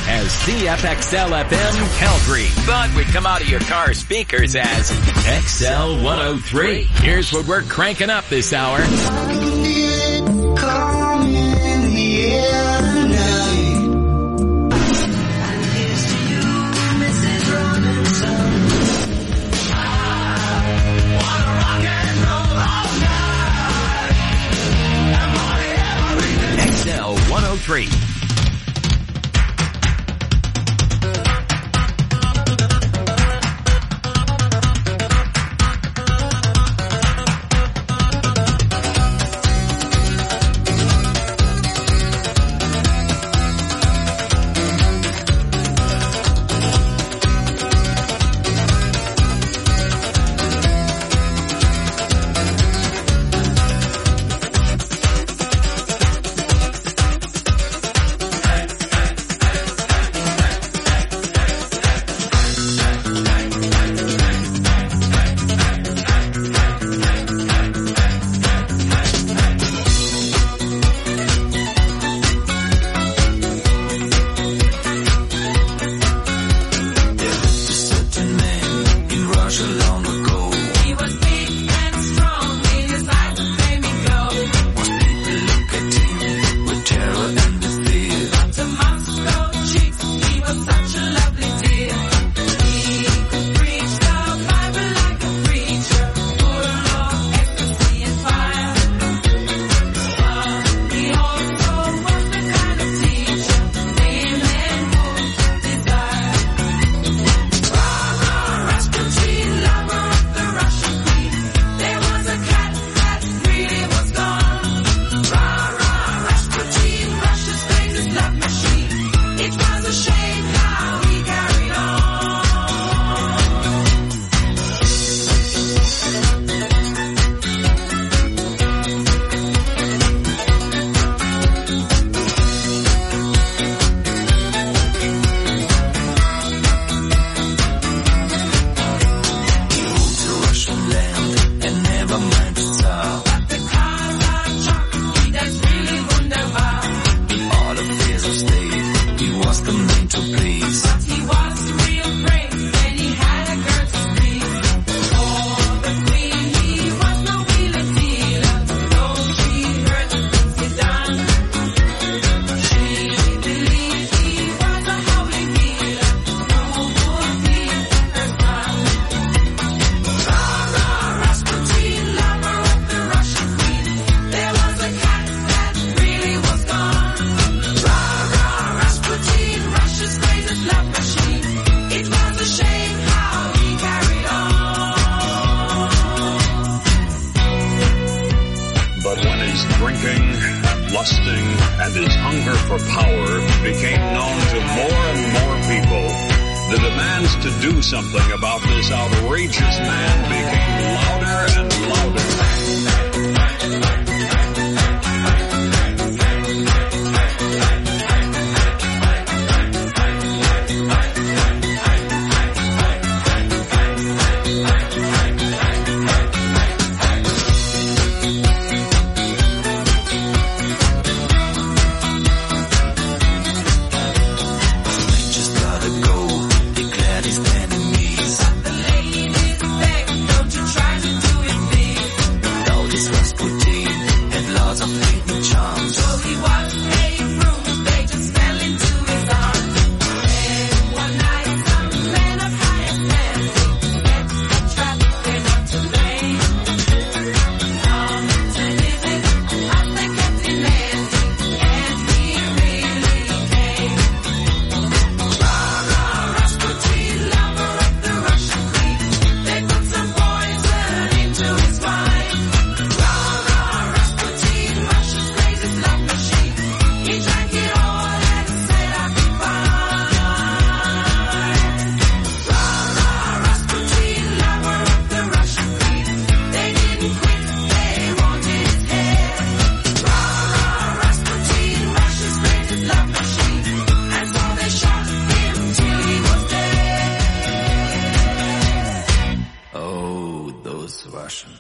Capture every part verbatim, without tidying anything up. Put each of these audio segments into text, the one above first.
as C F X L F M Calgary, but we come out of your car speakers as X L one oh three. Here's what we're cranking up this hour. X L one oh three.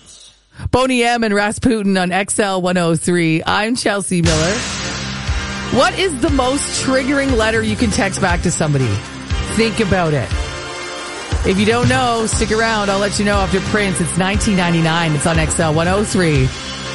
Boney M and Rasputin on X L one oh three. I'm Chelsea Miller. What is the most triggering letter you can text back to somebody? Think about it. If you don't know, stick around. I'll let you know after Prince. It's nineteen ninety-nine. It's on X L one oh three.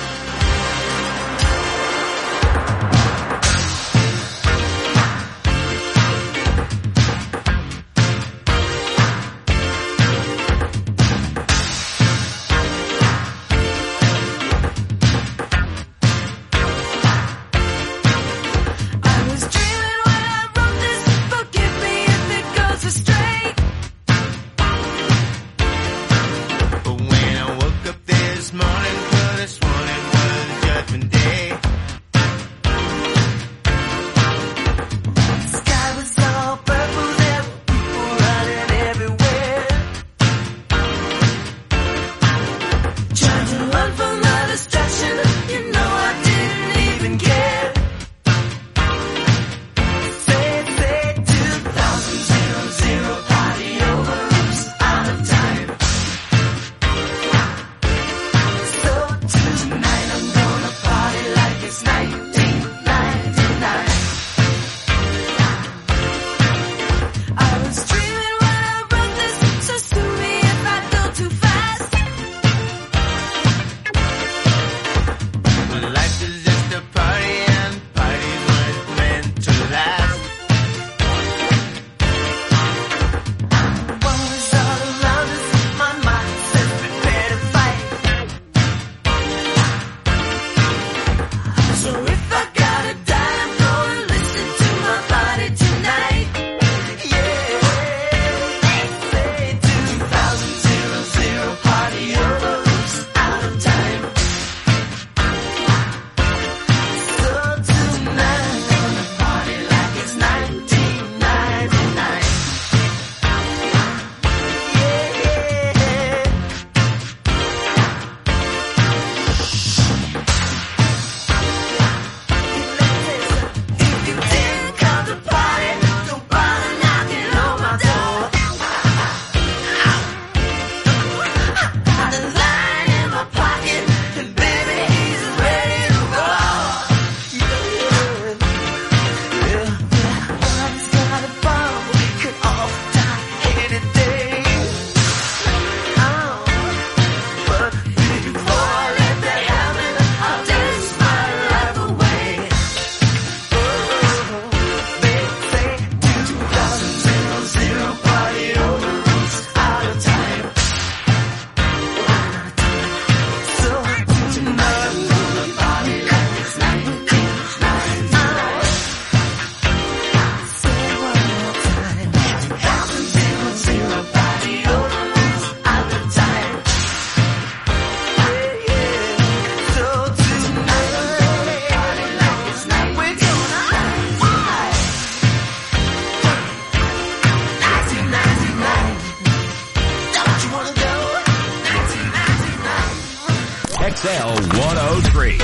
X L one oh three.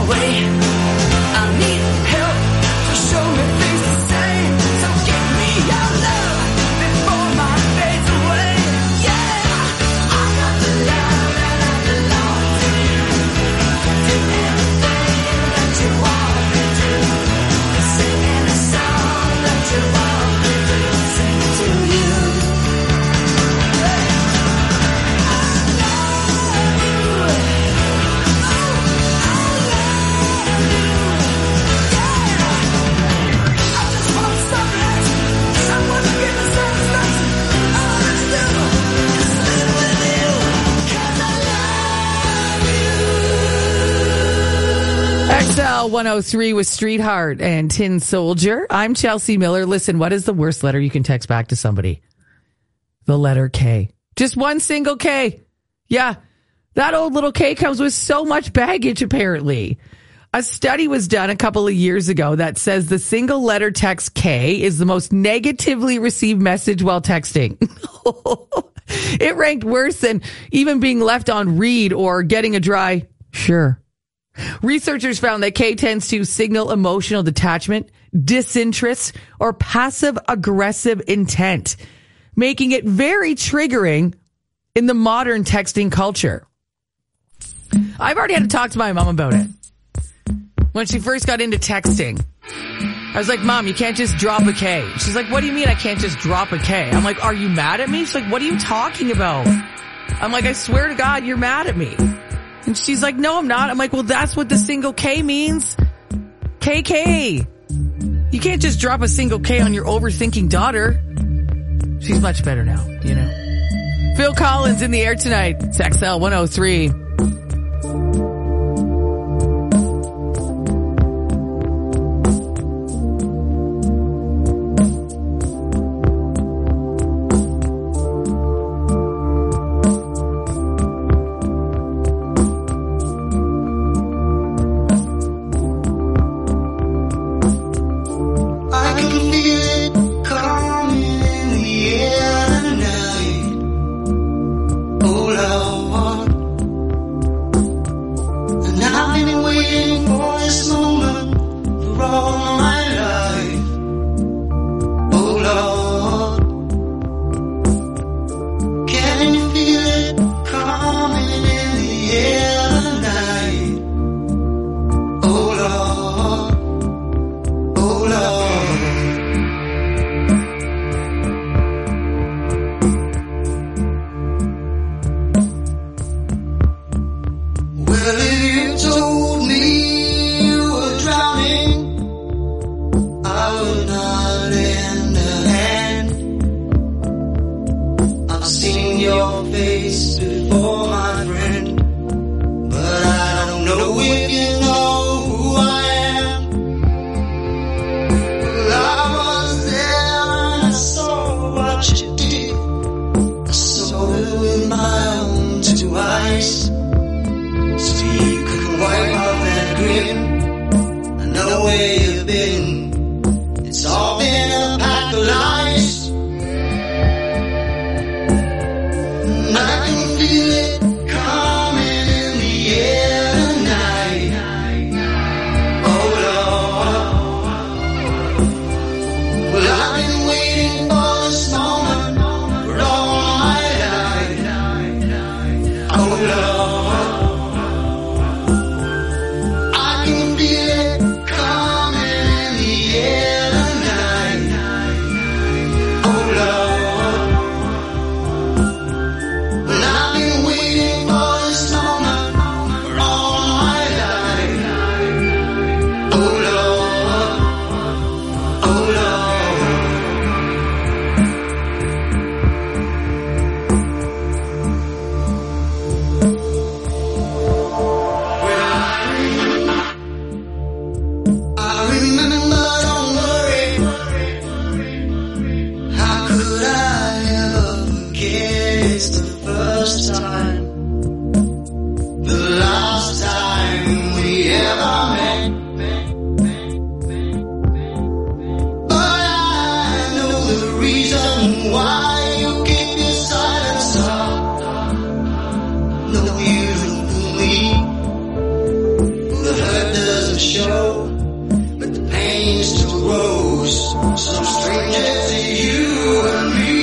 away. I need help to show me things to say. So give me your love before my fades away. Yeah, I got the love and I belong to you. Do everything that you want me to. Sing any song that you want me to. Sing to you. X L one oh three with Street Heart and Tin Soldier. I'm Chelsea Miller. Listen, what is the worst letter you can text back to somebody? The letter K. Just one single K. Yeah, that old little K comes with so much baggage, apparently. A study was done a couple of years ago that says the single letter text K is the most negatively received message while texting. It ranked worse than even being left on read or getting a dry sure. Researchers found that K tends to signal emotional detachment, disinterest, or passive-aggressive intent, making it very triggering in the modern texting culture. I've already had to talk to my mom about it. When she first got into texting, I was like, Mom, you can't just drop a K. She's like, what do you mean I can't just drop a K? I'm like, are you mad at me? She's like, what are you talking about? I'm like, I swear to God, you're mad at me. And she's like, no, I'm not. I'm like, well, that's what the single K means. K K. You can't just drop a single K on your overthinking daughter. She's much better now, you know. Phil Collins in the air tonight. It's X L one oh three. I can feel it coming in show, but the pain still grows. Some stranger to you and me.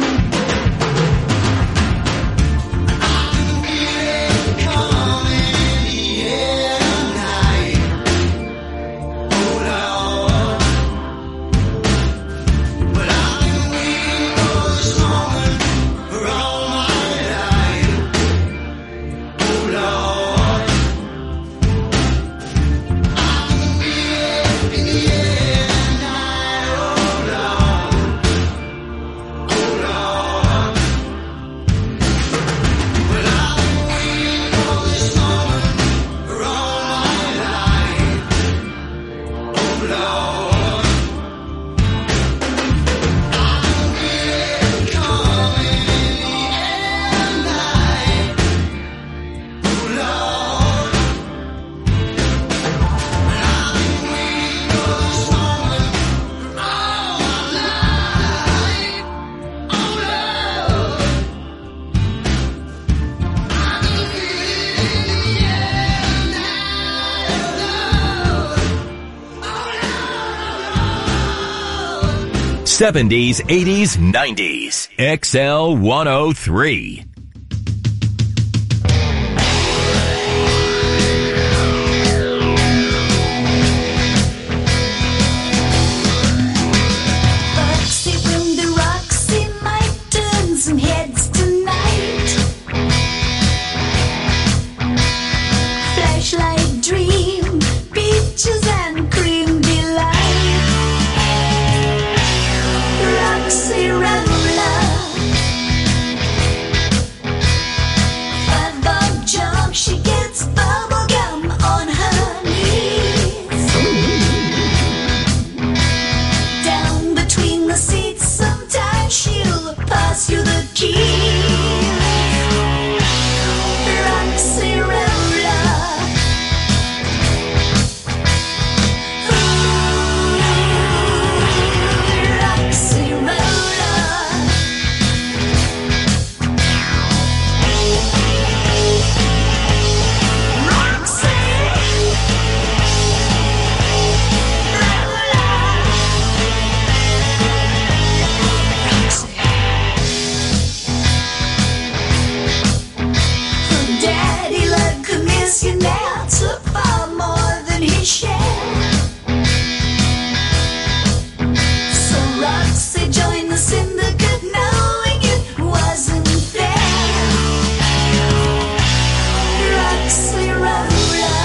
seventies, eighties, nineties. X L one oh three. Roxy from the Roxy might turn some heads tonight. Flashlight dream, peaches and cream delight. Roxy Rambler, five bob jump, she gets bubble gum on her knees. Down between the seats, sometimes she'll pass you the keys. Roxy Rambler, ooh, Roxy Rambler. Roxy Daddy Love could miss you now, took far more than his share. So Roxy joined the syndicate, knowing it wasn't fair. Roxy Rambler,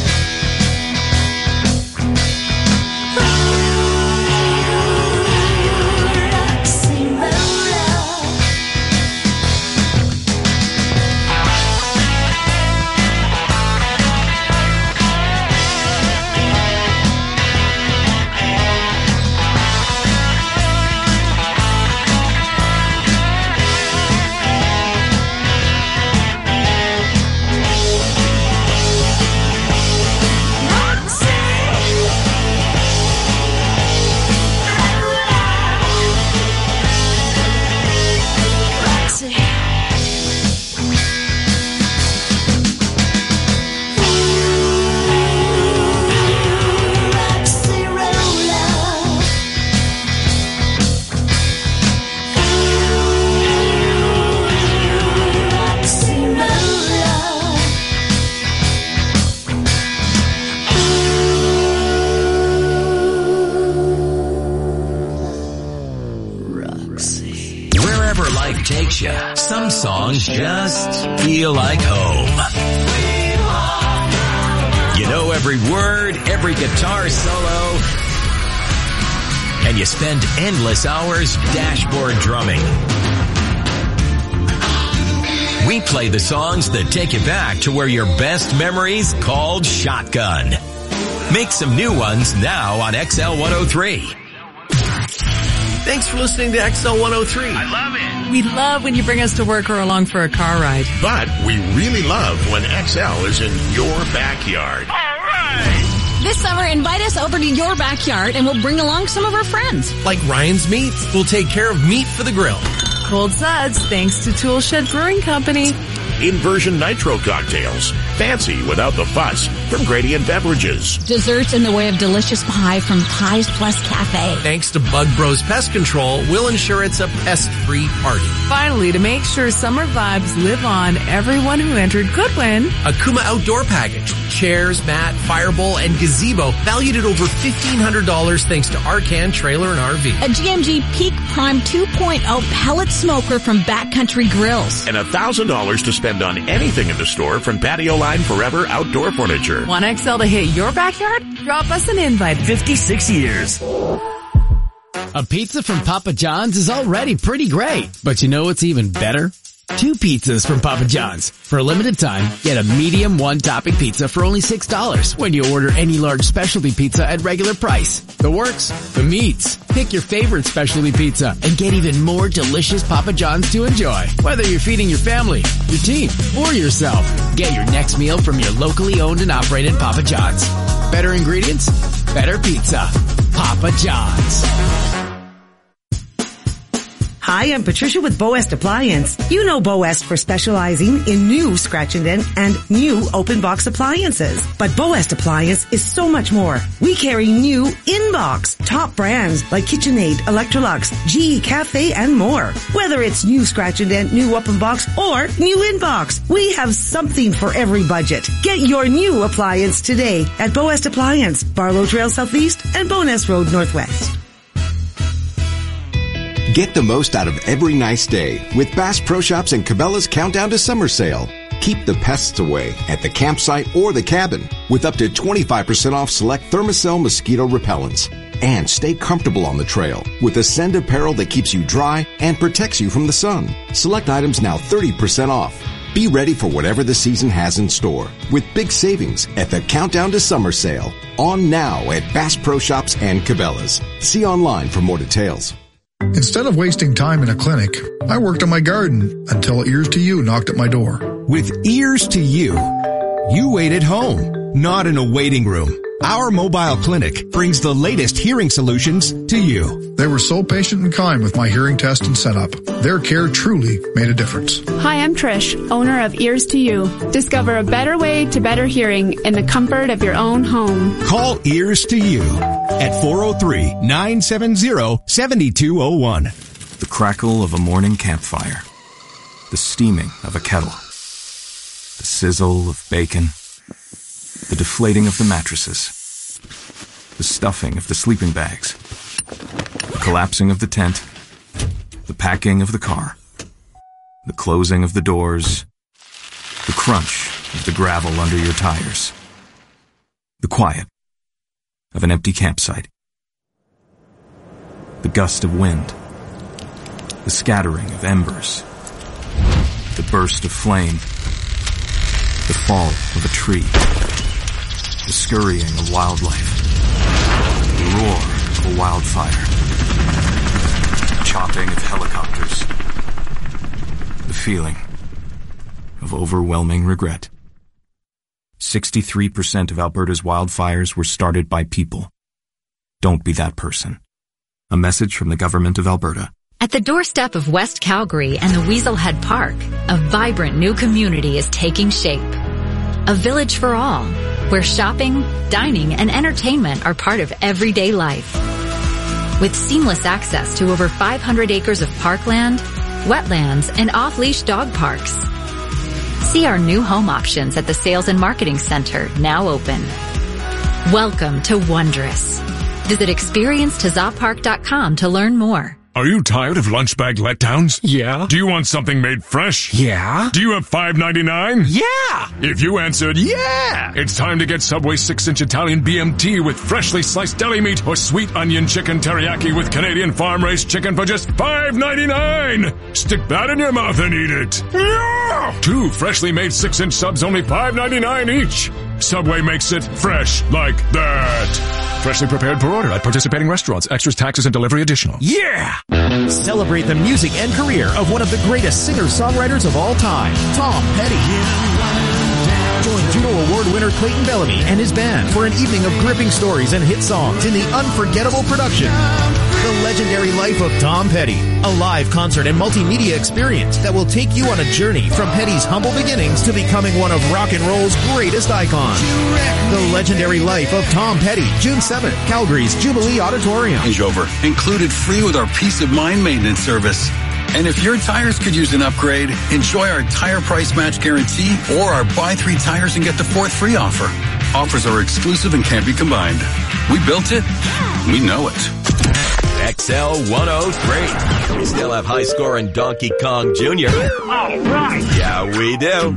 ooh, Roxy Rambler. Wherever life takes you, some songs just feel like home. You know every word, every guitar solo, and you spend endless hours dashboard drumming. We play the songs that take you back to where your best memories called shotgun. Make some new ones now on X L one oh three. Thanks for listening to X L one oh three. I love it. We love when you bring us to work or along for a car ride. But we really love when X L is in your backyard. All right. This summer, invite us over to your backyard and we'll bring along some of our friends. Like Ryan's Meats, we'll take care of meat for the grill. Cold Suds, thanks to Tool Shed Brewing Company. Inversion Nitro cocktails. fancy without the fuss from Gradient Beverages. Desserts in the way of delicious pie from Pies Plus Cafe. Thanks to Bug Bros Pest Control, we'll ensure it's a pest-free party. Finally, to make sure summer vibes live on, everyone who entered could win A Kuma Outdoor Package. Chairs, mat, firebowl, and gazebo valued at over fifteen hundred dollars thanks to Arcan Trailer and R V. A G M G Peak Prime two point oh pellet smoker from Backcountry Grills. And one thousand dollars to spend on anything in the store from Patio Line Forever Outdoor Furniture. Want X L to hit your backyard? Drop us an invite. fifty-six years. A pizza from Papa John's is already pretty great, but you know what's even better? Two pizzas from Papa John's. For a limited time, get a medium one-topping pizza for only six dollars when you order any large specialty pizza at regular price. The works, the meats. Pick your favorite specialty pizza and get even more delicious Papa John's to enjoy. Whether you're feeding your family, your team, or yourself, get your next meal from your locally owned and operated Papa John's. Better ingredients, better pizza. Papa John's. Hi, I'm Patricia with Boest Appliance. You know Boest for specializing in new scratch and dent and new open box appliances. But Boest Appliance is so much more. We carry new in-box, top brands like KitchenAid, Electrolux, G E Cafe, and more. Whether it's new scratch and dent, new open box, or new in-box, we have something for every budget. Get your new appliance today at Boest Appliance, Barlow Trail Southeast and Boness Road Northwest. Get the most out of every nice day with Bass Pro Shops and Cabela's Countdown to Summer Sale. Keep the pests away at the campsite or the cabin with up to twenty-five percent off select Thermacell mosquito repellents. And stay comfortable on the trail with Ascend apparel that keeps you dry and protects you from the sun. Select items now thirty percent off. Be ready for whatever the season has in store with big savings at the Countdown to Summer Sale. On now at Bass Pro Shops and Cabela's. See online for more details. Instead of wasting time in a clinic, I worked on my garden until Ears to You knocked at my door. With Ears to You, you wait at home, not in a waiting room. Our mobile clinic brings the latest hearing solutions to you. They were so patient and kind with my hearing test and setup. Their care truly made a difference. Hi, I'm Trish, owner of Ears to You. Discover a better way to better hearing in the comfort of your own home. Call Ears to You at four oh three, nine seven zero, seven two oh one. The crackle of a morning campfire. The steaming of a kettle. The sizzle of bacon. The deflating of the mattresses. The stuffing of the sleeping bags. The collapsing of the tent. The packing of the car. The closing of the doors. The crunch of the gravel under your tires. The quiet of an empty campsite. The gust of wind. The scattering of embers. The burst of flame. The fall of a tree. The scurrying of wildlife. The roar of a wildfire. The chopping of helicopters. The feeling of overwhelming regret. sixty-three percent of Alberta's wildfires were started by people. Don't be that person. A message from the Government of Alberta. At the doorstep of West Calgary and the Weaselhead Park, a vibrant new community is taking shape. A village for all, where shopping, dining, and entertainment are part of everyday life. With seamless access to over five hundred acres of parkland, wetlands, and off-leash dog parks. See our new home options at the Sales and Marketing Center, now open. Welcome to Wondrous. Visit experience to zoppark dot com to learn more. Are you tired of lunch bag letdowns? Yeah. Do you want something made fresh? Yeah. Do you have five ninety-nine? Yeah. If you answered yeah, it's time to get Subway six inch Italian B M T with freshly sliced deli meat or sweet onion chicken teriyaki with Canadian farm-raised chicken for just five ninety-nine. Stick that in your mouth and eat it. Yeah. Two freshly made six inch subs, only five ninety-nine each. Subway makes it fresh like that. Freshly prepared per order at participating restaurants. Extras, taxes, and delivery additional. Yeah! Celebrate the music and career of one of the greatest singer-songwriters of all time, Tom Petty. Join Juno Award winner Clayton Bellamy and his band for an evening of gripping stories and hit songs in the unforgettable production, The Legendary Life of Tom Petty, a live concert and multimedia experience that will take you on a journey from Petty's humble beginnings to becoming one of rock and roll's greatest icons. The Legendary Life of Tom Petty, June seventh, Calgary's Jubilee Auditorium. Changeover included free with our Peace of Mind maintenance service. And if your tires could use an upgrade, enjoy our tire price match guarantee or our buy three tires and get the fourth free offer. Offers are exclusive and can't be combined. We built it. We know it. X L one oh three. We still have high scoring Donkey Kong Junior All right. Yeah, we do.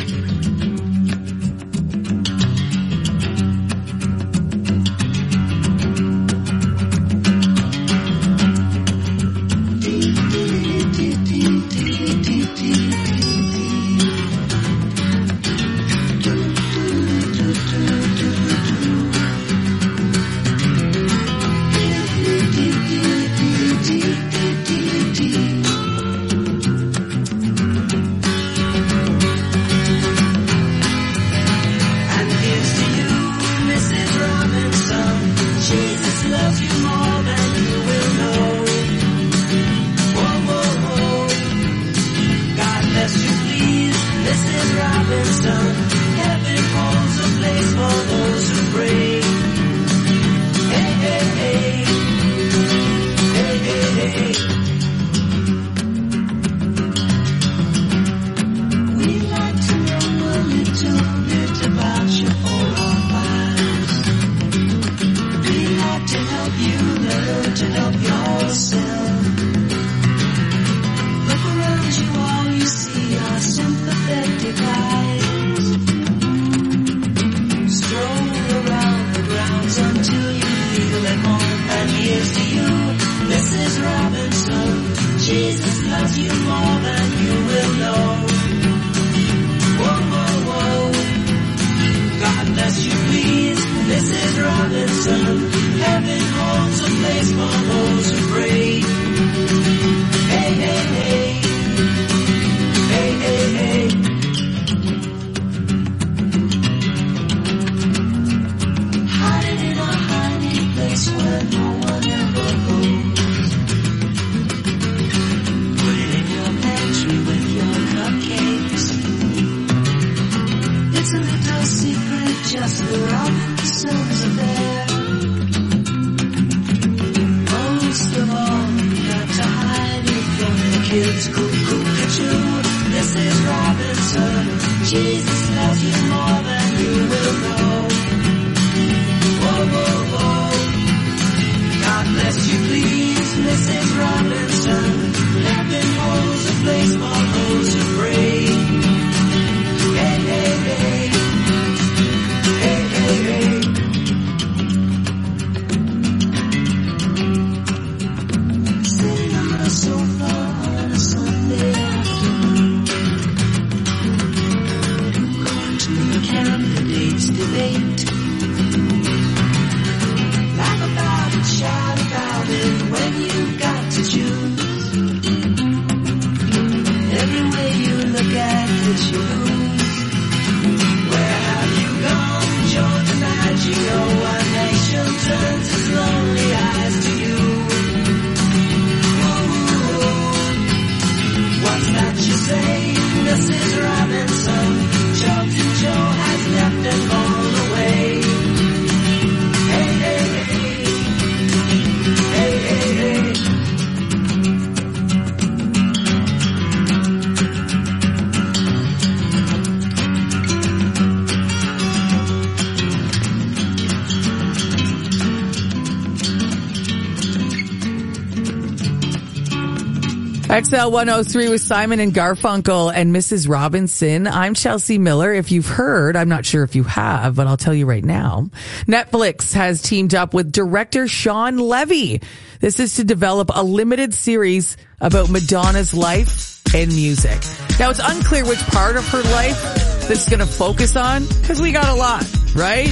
X L one oh three with Simon and Garfunkel and Missus Robinson. I'm Chelsea Miller. If you've heard, I'm not sure if you have, but I'll tell you right now. Netflix has teamed up with director Sean Levy. This is to develop a limited series about Madonna's life and music. Now, it's unclear which part of her life this is going to focus on, because we got a lot, right?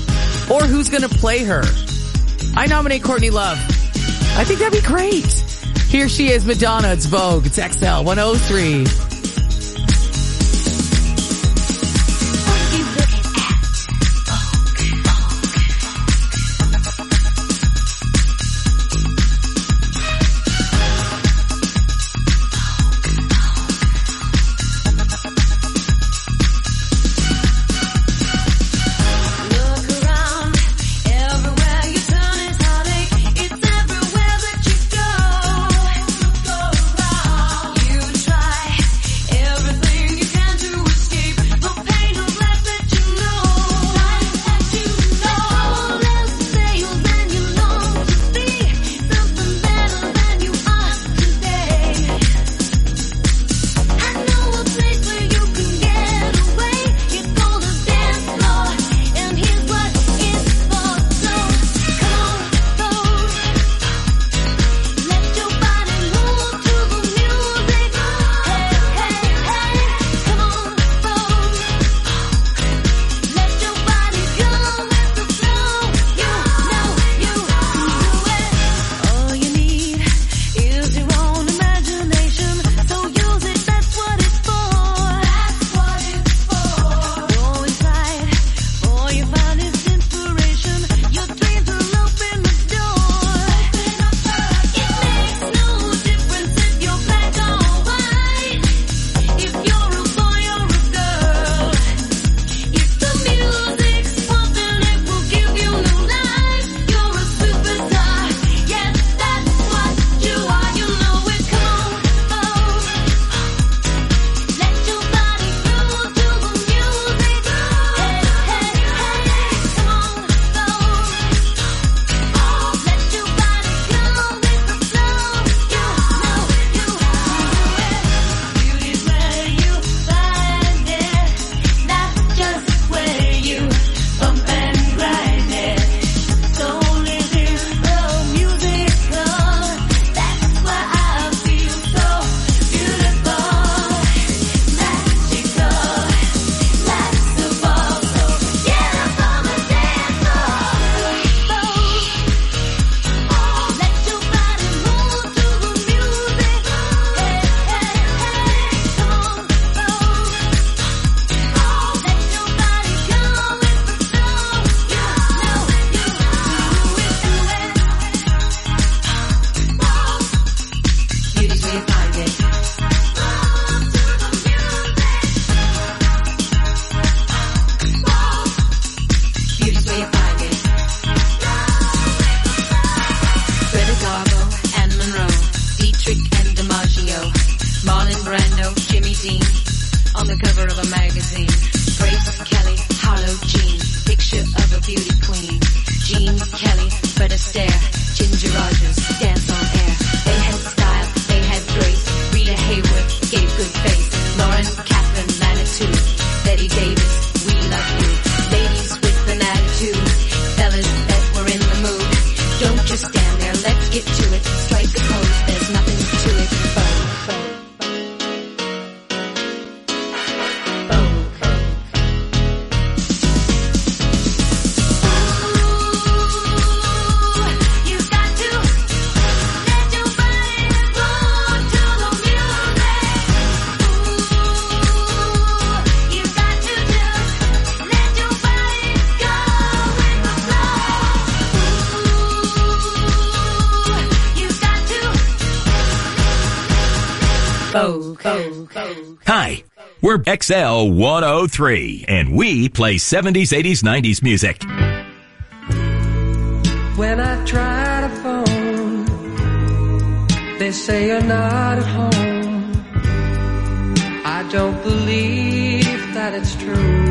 Or who's going to play her. I nominate Courtney Love. I think that'd be great. Here she is, Madonna. It's Vogue. It's X L one oh three. Dean on the cover of a magazine. Grace Kelly, Harlow Jean, picture of a beauty queen. Jean Kelly, Fred Astaire, Ginger Rogers, dance on air. They had style, they had grace. Rita Hayworth gave good face. Lauren, Catherine, Manitou, Betty Davis, we love you. Ladies with an attitude, fellas that were in the mood. Don't just stand there, let's get to it. Strike the pose, there's nothing to it. Vogue, vogue. Hi, we're X L one oh three, and we play seventies, eighties, nineties music. When I try to phone, they say you're not at home. I don't believe that it's true.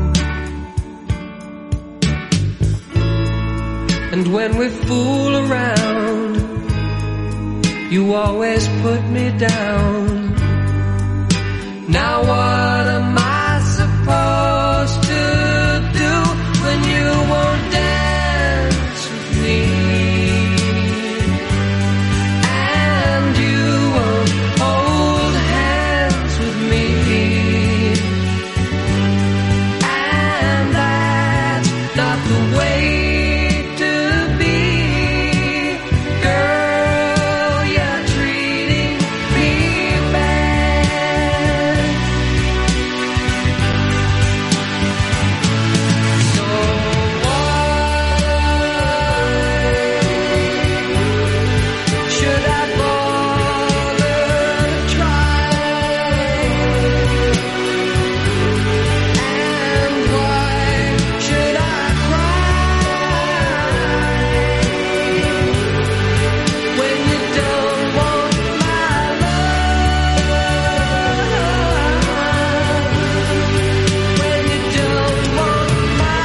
And when we fool around, you always put me down. Now what am I supposed to do when you won't dance with me? And you won't hold hands with me. And that's not the way to be. Girl, you're treating me bad. So why should I bother trying? And why should I cry when you don't want my love? When you don't want my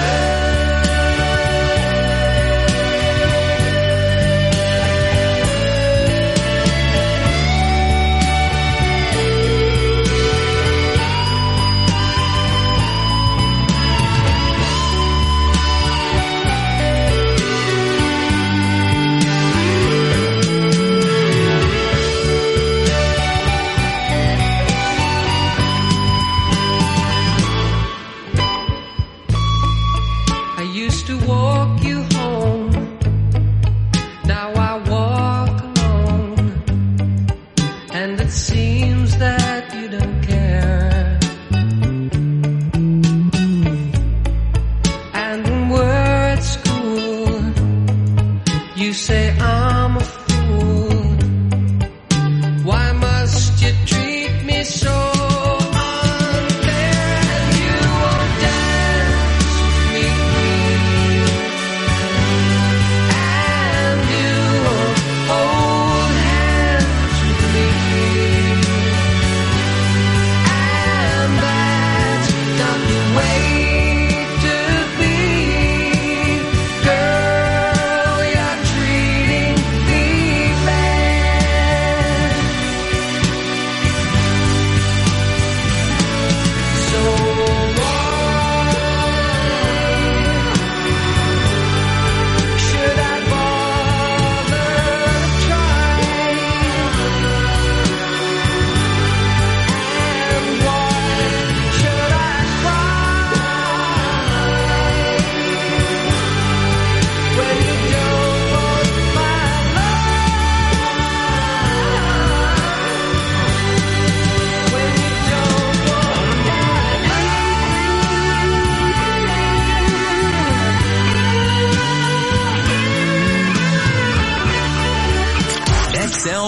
I used to walk you home, now I walk alone, and it seems that you don't care. And when we're at school, you say I'm a fool. Why must you treat me so unfair? And you won't dance with me. And you won't hold hands with me. And that's not the way to be. Girl, you're treating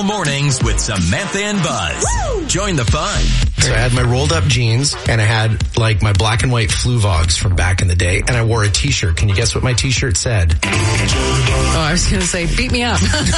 L Mornings with Samantha and Buzz. Woo! Join the fun. So I had my rolled up jeans and I had like my black and white Fluvogs from back in the day and I wore a t-shirt. Can you guess what my t-shirt said? Oh, I was going to say, beat me up.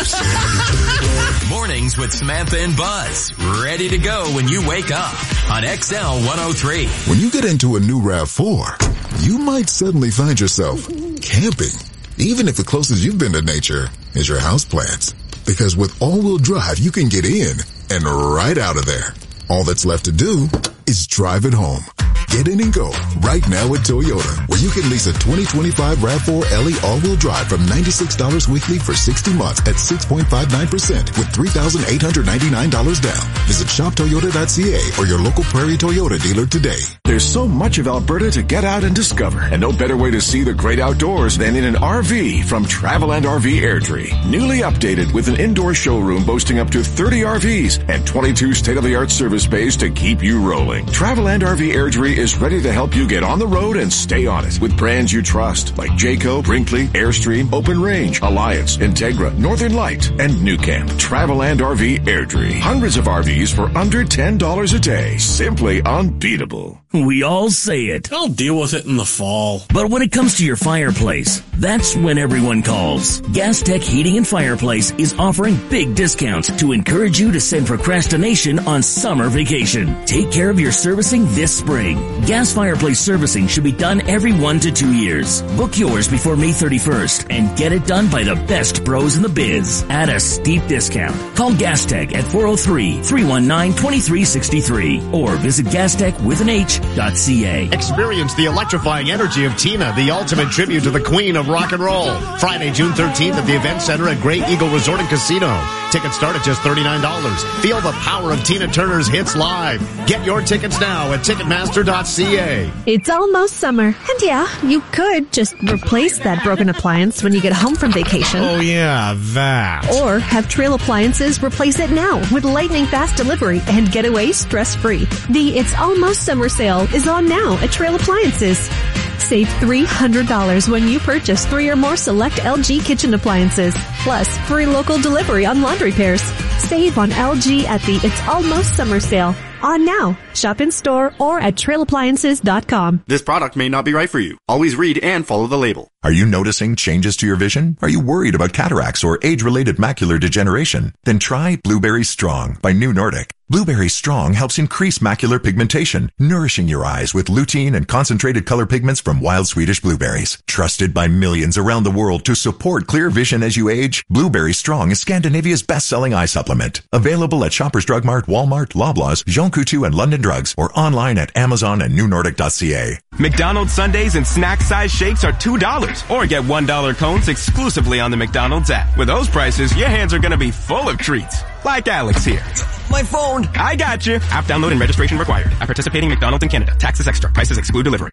Mornings with Samantha and Buzz. Ready to go when you wake up on X L one oh three. When you get into a new RAV four, you might suddenly find yourself camping. Even if the closest you've been to nature is your houseplants. Because with all-wheel drive, you can get in and right out of there. All that's left to do is drive it home. Get in and go right now at Toyota, where you can lease a twenty twenty-five RAV four L E all-wheel drive from ninety-six dollars weekly for sixty months at six point five nine percent with three thousand eight hundred ninety-nine dollars down. Visit shop toyota dot c a or your local Prairie Toyota dealer today. There's so much of Alberta to get out and discover, and no better way to see the great outdoors than in an R V from Travel and R V Airdrie. Newly updated with an indoor showroom boasting up to thirty R Vs and twenty-two state-of-the-art service bays to keep you rolling. Travel and R V Airdrie is ready to help you get on the road and stay on it with brands you trust like Jayco, Brinkley, Airstream, Open Range, Alliance, Integra, Northern Light, and New Camp. Travel and R V Airdrie. Hundreds of R Vs for under ten dollars a day. Simply unbeatable. We all say it. I'll deal with it in the fall. But when it comes to your fireplace, that's when everyone calls. Gas Tech Heating and Fireplace is offering big discounts to encourage you to send procrastination on summer vacation. Take care of your servicing this spring. Gas fireplace servicing should be done every one to two years. Book yours before May thirty-first and get it done by the best pros in the biz at a steep discount. Call Gas Tech at four oh three, three one nine, two three six three or visit gastech with an H dot C A. Experience the electrifying energy of Tina, the ultimate tribute to the queen of rock and roll. Friday, June thirteenth at the Event Center at Great Eagle Resort and Casino. Tickets start at just thirty-nine dollars. Feel the power of Tina Turner's hits live. Get your tickets now at ticketmaster dot c a. It's almost summer. And yeah, you could just replace that broken appliance when you get home from vacation. Oh yeah, that. Or have Trail Appliances replace it now with lightning fast delivery and get away stress-free. The It's Almost Summer sale is on now at Trail Appliances. Save three hundred dollars when you purchase three or more select L G kitchen appliances. Plus, free local delivery on laundry pairs. Save on L G at the It's Almost Summer sale. On now. Shop in store or at trail appliances dot com. This product may not be right for you. Always read and follow the label. Are you noticing changes to your vision? Are you worried about cataracts or age-related macular degeneration? Then try Blueberry Strong by New Nordic. Blueberry Strong helps increase macular pigmentation, nourishing your eyes with lutein and concentrated color pigments from wild Swedish blueberries. Trusted by millions around the world to support clear vision as you age, Blueberry Strong is Scandinavia's best-selling eye supplement. Available at Shoppers Drug Mart, Walmart, Loblaws, Jean Coutu, and London Drugs, or online at Amazon and new nordic dot c a. McDonald's Sundays and snack-size shakes are two dollars, or get one dollar cones exclusively on the McDonald's app. With those prices, your hands are going to be full of treats. Like Alex here. My phone. I got you. App download and registration required. At participating McDonald's in Canada. Taxes extra. Prices exclude delivery.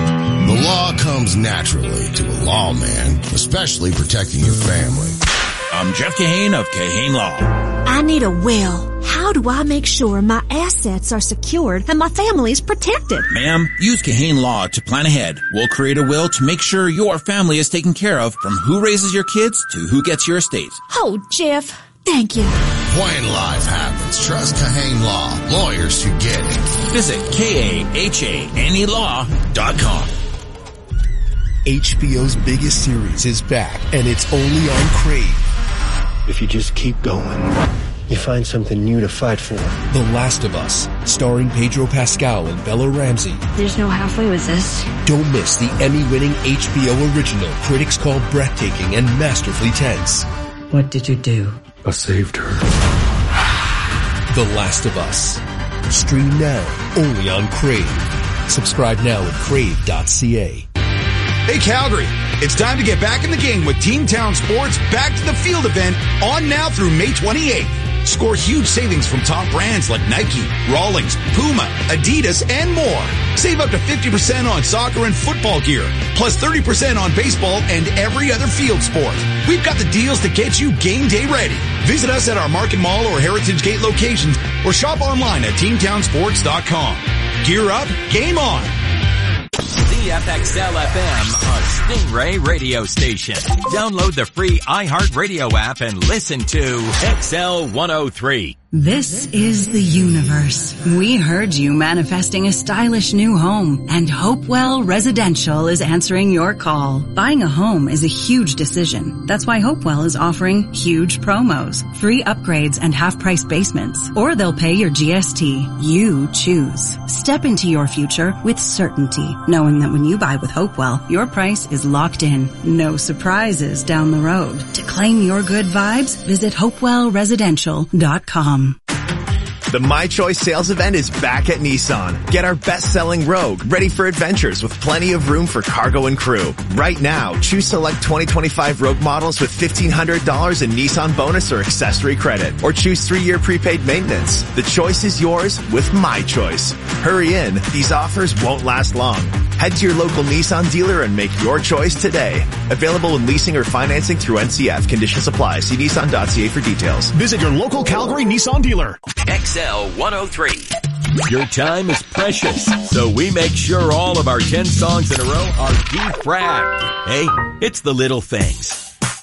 The law comes naturally to a lawman, especially protecting your family. I'm Jeff Kahane of Kahane Law. I need a will. How do I make sure my assets are secured and my family's protected? Ma'am, use Kahane Law to plan ahead. We'll create a will to make sure your family is taken care of, from who raises your kids to who gets your estate. Oh, Jeff, thank you. When life happens, trust Kahane Law. Lawyers who get it. Visit K A H A N E law dot com. H B O's biggest series is back, and it's only on Crave. If you just keep going, you find something new to fight for. The Last of Us, starring Pedro Pascal and Bella Ramsey. There's no halfway with this. Don't miss the Emmy-winning H B O original critics call breathtaking and masterfully tense. What did you do? I saved her. The Last of Us. Stream now, only on Crave. Subscribe now at crave dot c a. Hey Calgary, it's time to get back in the game with Team Town Sports Back to the Field event on now through May twenty-eighth. Score huge savings from top brands like Nike, Rawlings, Puma, Adidas, and more. Save up to fifty percent on soccer and football gear, plus thirty percent on baseball and every other field sport. We've got the deals to get you game day ready. Visit us at our Market Mall or Heritage Gate locations or shop online at team town sports dot com. Gear up, game on. The K F X L F M, a Stingray radio station. Download the free iHeartRadio app and listen to X L one oh three. This is the universe. We heard you manifesting a stylish new home, and Hopewell Residential is answering your call. Buying a home is a huge decision. That's why Hopewell is offering huge promos, free upgrades and half-price basements, or they'll pay your G S T. You choose. Step into your future with certainty, knowing that when you buy with Hopewell, your price is locked in. No surprises down the road. To claim your good vibes, visit hopewell residential dot com. The My Choice sales event is back at Nissan. Get our best-selling Rogue, ready for adventures with plenty of room for cargo and crew. Right now, choose select twenty twenty-five Rogue models with fifteen hundred dollars in Nissan bonus or accessory credit. Or choose three-year prepaid maintenance. The choice is yours with My Choice. Hurry in. These offers won't last long. Head to your local Nissan dealer and make your choice today. Available in leasing or financing through N C F. Conditions apply. See Nissan dot C A for details. Visit your local Calgary Nissan dealer. X L one oh three. Your time is precious, so we make sure all of our ten songs in a row are defragged. Hey, it's the little things.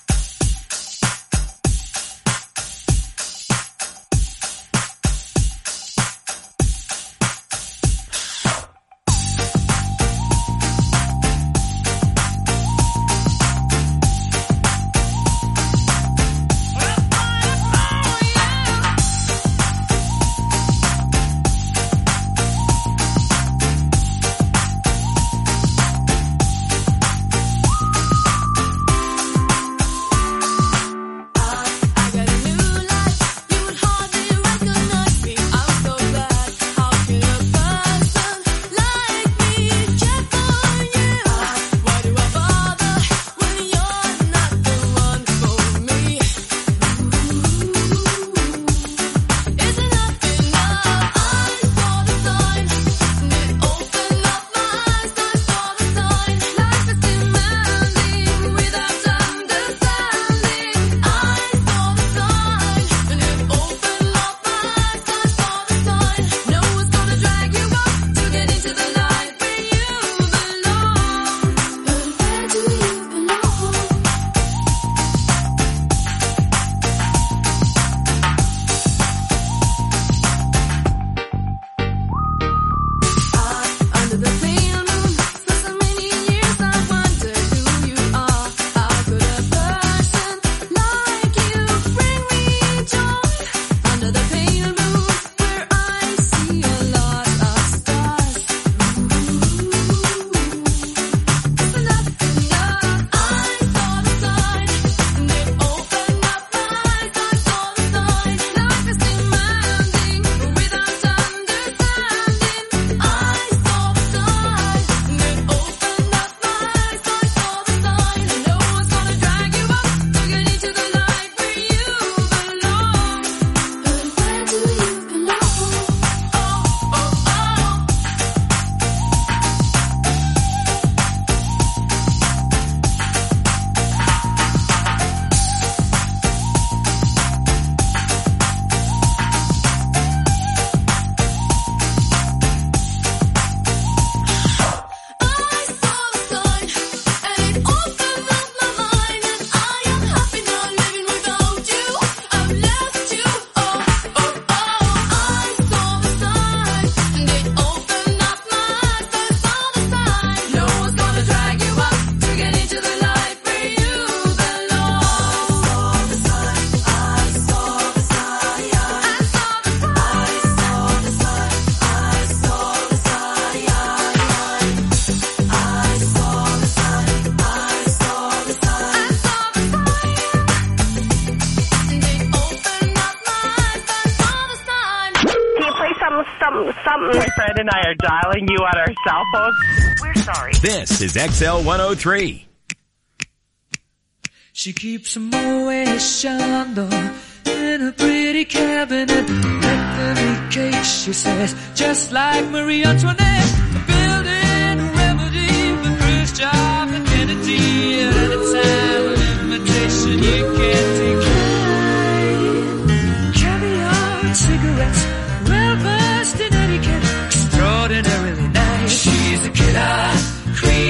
something. My friend and I are dialing you on our cell phones. We're sorry. This is X L one oh three. She keeps a Moet Chandon in a pretty cabinet. Bethany cake, she says, just like Marie Antoinette. Building a remedy for Khrushchev and Kennedy. At any time of invitation, you can't decline. Caviar and cigarettes, well versed in etiquette, extraordinarily nice. She's a killer, creep.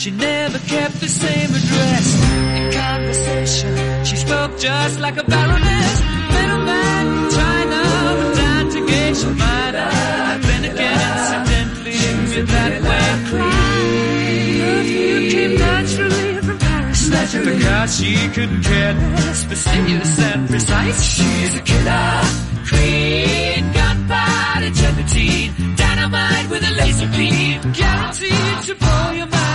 She never kept the same address. In conversation, she spoke just like a baroness. Middleman, China, but down to gay, she might have been again incidentally with that way. Perfume came naturally from Paris. Because she couldn't care less, fastidious and precise. She's a killer queen, gunpowder gelatine, dynamite with a laser beam, guaranteed to blow your mind.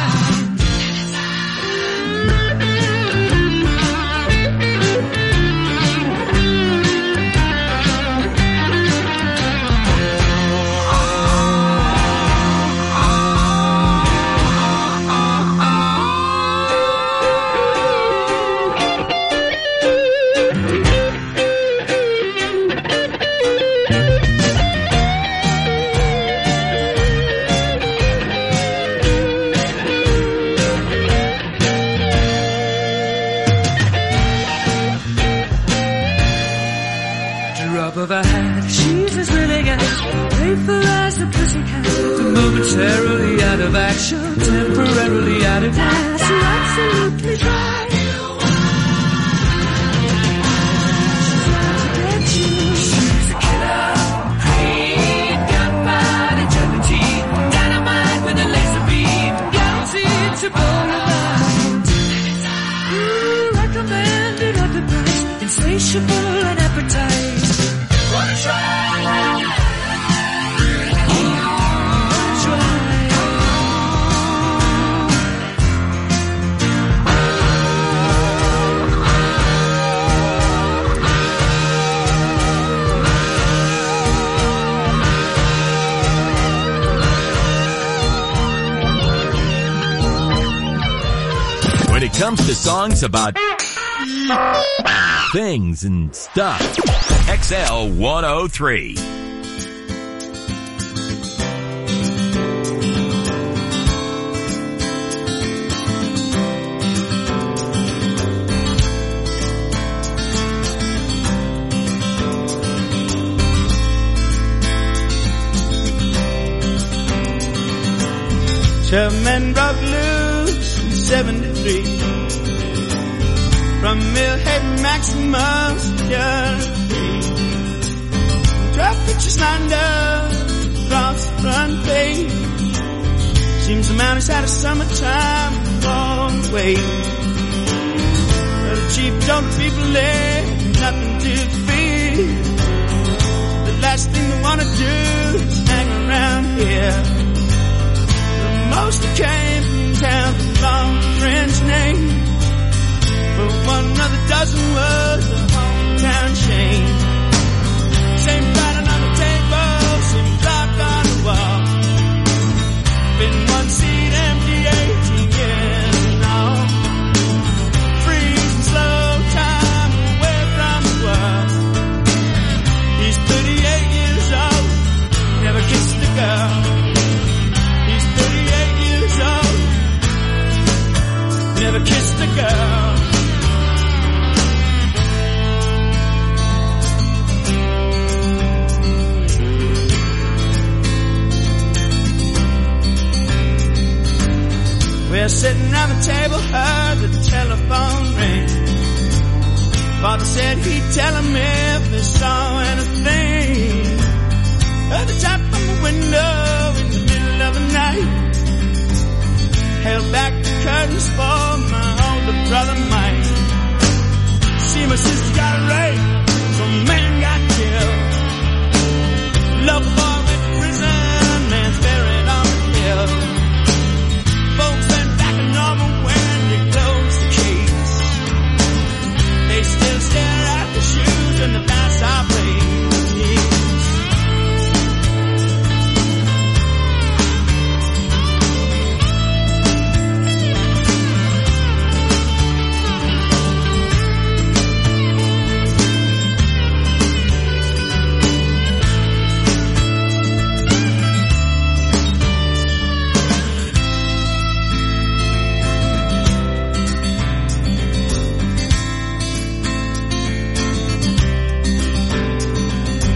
Of her hand, she's as willing as faithful as the pussycat. Momentarily out of action, temporarily out of gas. You're absolutely right. She's a killer queen, gunpowder gelatine, dynamite with a laser beam, guaranteed to blow your mind. Ooh, recommended at the price, insatiable and appetite. Wanna try? When it comes to songs about things and stuff, X L one oh three. Twelve men broke loose in seventy-three from Millhead Maximum Security. Twelve pictures lined up across the front page. Seems the man has had a summertime long way. But the chief told the people there's nothing to fear. The last thing they want to do is hang around here. Most that came from town with long French name, but one another dozen was a hometown chain. Same pattern on the table, same clock on the wall. Been one seat empty eighteen years long. Freezing slow time away from the world. He's thirty-eight years old, never kissed a girl. Never kissed a girl. We're sitting around the table, heard the telephone ring. Father said he'd tell him if they saw anything. Heard the tap on the window in the middle of the night. Held back the curtains for my older brother Mike. See, my sister got raped, some man got killed. Love boy went to prison, man's buried on the hill. Folks went back to normal when they closed the case. They still stare at the shoes and the dance I played.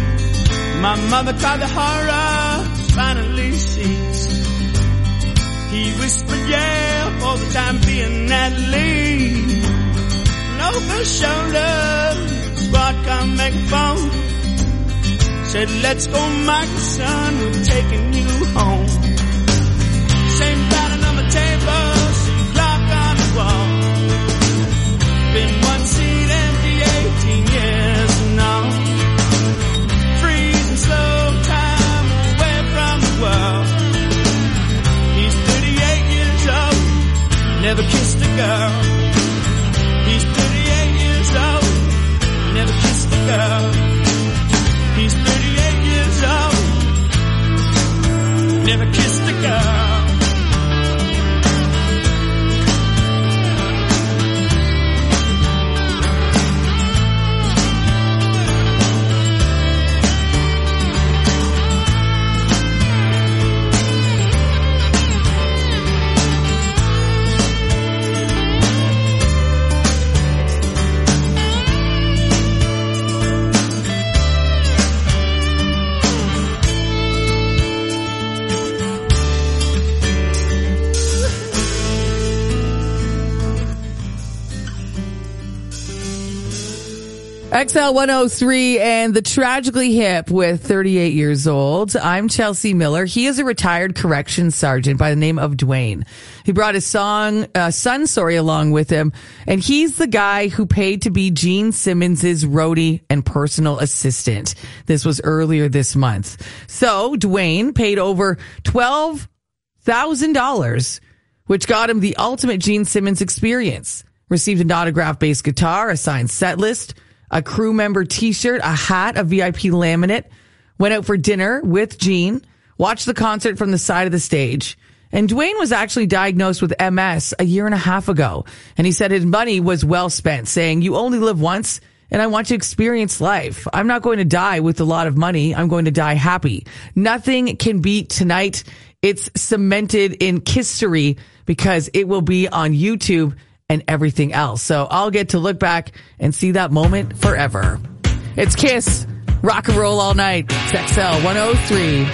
My mother cried, the horror finally ceased. He whispered, yeah, for the time being at least. And over his shoulder, squad car megaphone said, let's go, Michael, son, we're taking you home. Same pattern on the table, same clock on the wall. Been one seat empty eighteen years and all. Freezing slow time away from the world. He's thirty-eight years old, never kissed a girl. He's thirty-eight years old, never kissed a girl. He's thirty-eight years old, never kissed a girl. X L one oh three and the Tragically Hip with thirty-eight years old. I'm Chelsea Miller. He is a retired corrections sergeant by the name of Dwayne. He brought his song, uh, son, sorry, along with him. And he's the guy who paid to be Gene Simmons's roadie and personal assistant. This was earlier this month. So Dwayne paid over twelve thousand dollars, which got him the ultimate Gene Simmons experience. Received an autograph bass guitar, a signed set list, a crew member t-shirt, a hat, a V I P laminate, went out for dinner with Gene, watched the concert from the side of the stage. And Dwayne was actually diagnosed with M S a year and a half ago. And he said his money was well spent, saying, you only live once and I want to experience life. I'm not going to die with a lot of money. I'm going to die happy. Nothing can beat tonight. It's cemented in history because it will be on YouTube and everything else. So I'll get to look back and see that moment forever. It's Kiss, rock and roll all night. It's X L one oh three.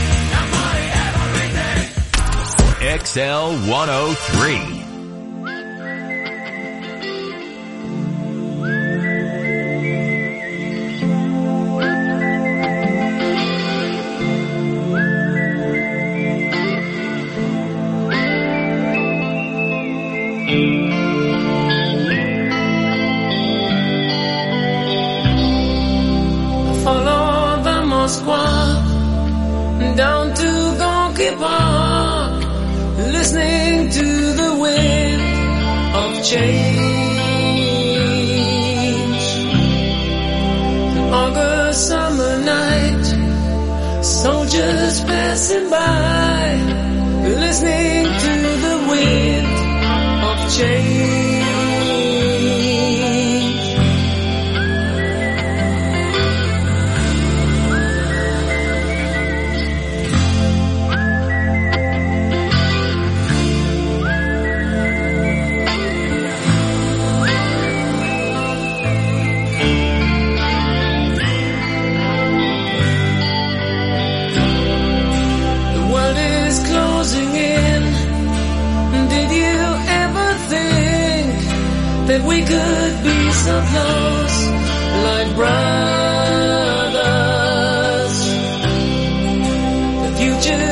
X L one oh three. down to Gonky Park, listening to the wind of change. August summer night, soldiers passing by, listening to the wind of change. That we could be so close, like brothers. The future